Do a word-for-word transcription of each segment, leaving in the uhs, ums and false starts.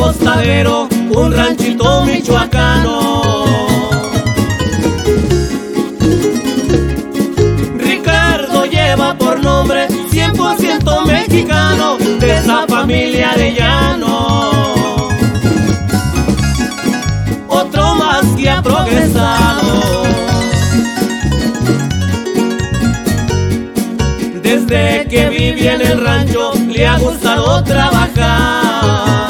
Tostadero, un ranchito michoacano. Ricardo lleva por nombre cien por ciento mexicano, de esa familia de llano. Otro más que ha progresado. Desde que viví en el rancho le ha gustado trabajar.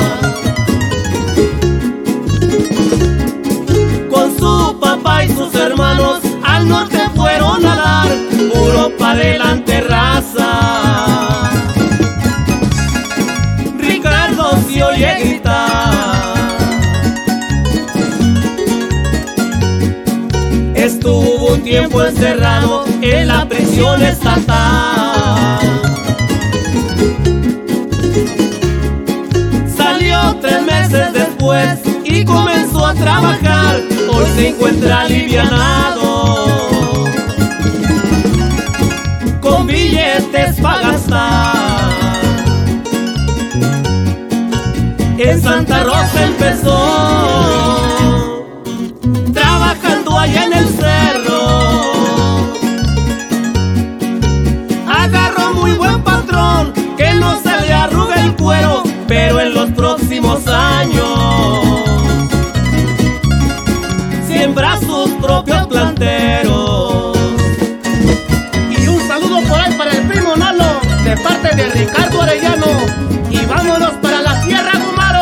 Con su papá y sus hermanos al norte fueron a dar, puro pa' adelante raza. Ricardo se oye gritar. Estuvo un tiempo encerrado en la prisión estatal. Salió tres meses después y comenzó a trabajar. Hoy se encuentra alivianado, con billetes pa' gastar. En Santa Rosa empezó, trabajando allá en el cerro. Agarró muy buen patrón, que no se le arruga el cuero, pero en los próximos años siembra sus propios planteros. Y un saludo por ahí para el primo Nalo, de parte de Ricardo Arellano. Y vámonos para la Sierra Gumaro.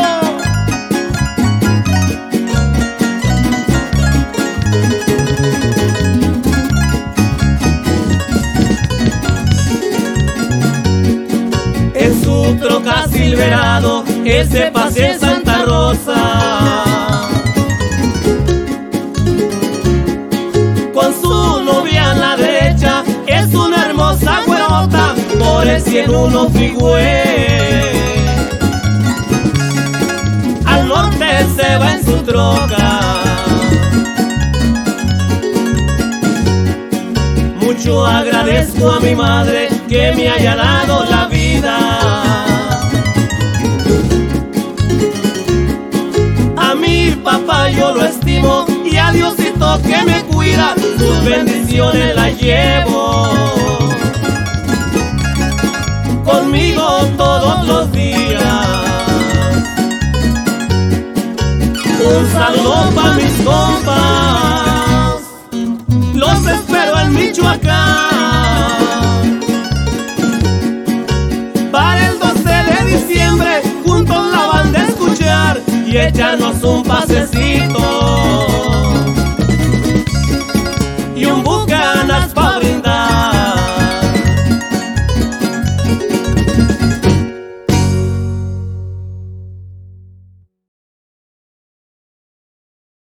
En su troca Silverado, él se pasea en Santa Rosa. Con su novia a la derecha, es una hermosa güerota, por el cien uno Freeway. Al norte se va en su troca. Mucho agradezco a mi madre que me haya dado la vida. A mi papá yo lo estimo y a Diosito que me cuida, sus bendiciones las llevo conmigo todos los días. Un saludo pa' mis compas, los espero en Michoacán. Para el doce de diciembre juntos la van a escuchar y echarnos un pasecito.